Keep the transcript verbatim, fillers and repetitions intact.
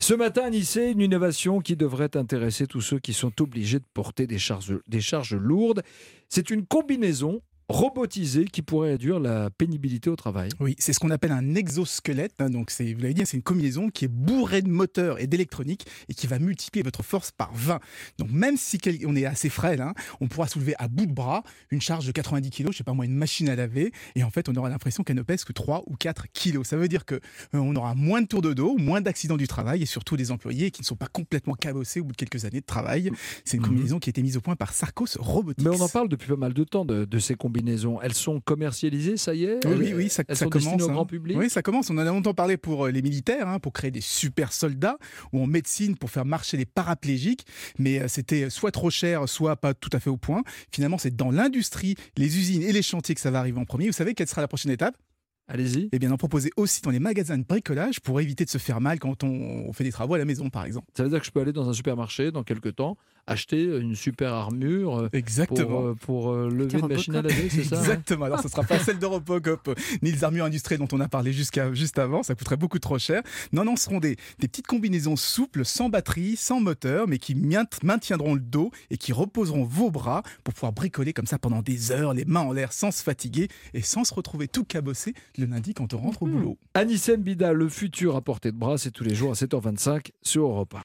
Ce matin, à Nice, une innovation qui devrait intéresser tous ceux qui sont obligés de porter des charges, des charges lourdes. C'est une combinaison robotisée qui pourrait réduire la pénibilité au travail. Oui, c'est ce qu'on appelle un exosquelette. hein, Donc, c'est, vous l'avez dit, c'est une combinaison qui est bourrée de moteurs et d'électronique et qui va multiplier votre force par vingt. Donc, même si quel- on est assez frêle, hein, on pourra soulever à bout de bras une charge de quatre-vingt-dix kilos, je sais pas moi, une machine à laver. Et en fait, on aura l'impression qu'elle ne pèse que trois ou quatre kilos. Ça veut dire que euh, on aura moins de tours de dos, moins d'accidents du travail et surtout des employés qui ne sont pas complètement cabossés au bout de quelques années de travail. C'est une Mhm. combinaison qui a été mise au point par Sarcos Robotics. Mais on en parle depuis pas mal de temps de, de ces combinaisons. Elles sont commercialisées, ça y est? Oui, Elles- oui, oui, ça, elles ça sont commence. destinées au hein. grand public? Oui, ça commence. On en a longtemps parlé pour euh, les militaires, hein, pour créer des super soldats, ou en médecine pour faire marcher les paraplégiques. Mais euh, c'était soit trop cher, soit pas tout à fait au point. Finalement, c'est dans l'industrie, les usines et les chantiers que ça va arriver en premier. Vous savez quelle sera la prochaine étape? Allez-y. Eh bien, d'en proposer aussi dans les magasins de bricolage pour éviter de se faire mal quand on, on fait des travaux à la maison, par exemple. Ça veut dire que je peux aller dans un supermarché dans quelques temps, acheter une super armure euh, pour, Exactement. euh, pour euh, lever une machine à laver, c'est ça? hein Exactement. Alors, ce ne sera pas celle de Robocop, euh, ni les armures industrielles dont on a parlé jusqu'à, juste avant. Ça coûterait beaucoup trop cher. Non, non, ce seront des, des petites combinaisons souples, sans batterie, sans moteur, mais qui maint- maintiendront le dos et qui reposeront vos bras pour pouvoir bricoler comme ça pendant des heures, les mains en l'air, sans se fatiguer et sans se retrouver tout cabossé le lundi quand on rentre au boulot. Anissem Bida, le futur à portée de bras, c'est tous les jours à sept heures vingt-cinq sur Europe un.